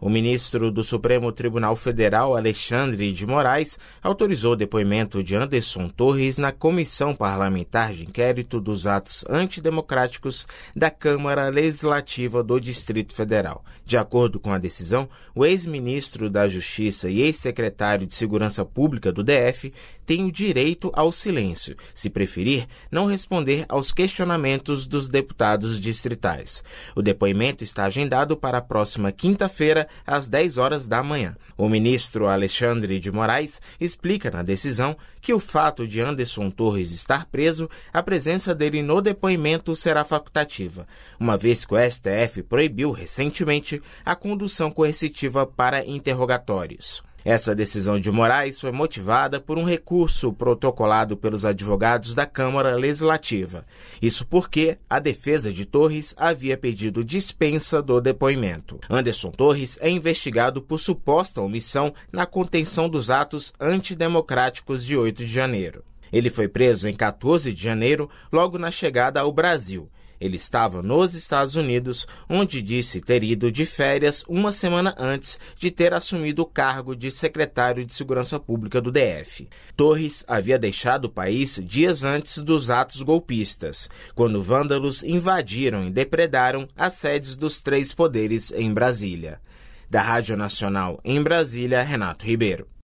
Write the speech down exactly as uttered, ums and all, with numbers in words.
O ministro do Supremo Tribunal Federal, Alexandre de Moraes, autorizou o depoimento de Anderson Torres na Comissão Parlamentar de Inquérito dos Atos Antidemocráticos da Câmara Legislativa do Distrito Federal. De acordo com a decisão, o ex-ministro da Justiça e ex-secretário de Segurança Pública do D F tem o direito ao silêncio, se preferir não responder aos questionamentos dos deputados distritais. O depoimento está agendado para a próxima quinta-feira, às dez horas da manhã. O ministro Alexandre de Moraes explica na decisão que o fato de Anderson Torres estar preso, a presença dele no depoimento será facultativa, uma vez que o S T F proibiu recentemente a condução coercitiva para interrogatórios. Essa decisão de Moraes foi motivada por um recurso protocolado pelos advogados da Câmara Legislativa. Isso porque a defesa de Torres havia pedido dispensa do depoimento. Anderson Torres é investigado por suposta omissão na contenção dos atos antidemocráticos de oito de janeiro. Ele foi preso em quatorze de janeiro, logo na chegada ao Brasil. Ele estava nos Estados Unidos, onde disse ter ido de férias uma semana antes de ter assumido o cargo de secretário de Segurança Pública do D F. Torres havia deixado o país dias antes dos atos golpistas, quando vândalos invadiram e depredaram as sedes dos três poderes em Brasília. Da Rádio Nacional em Brasília, Renato Ribeiro.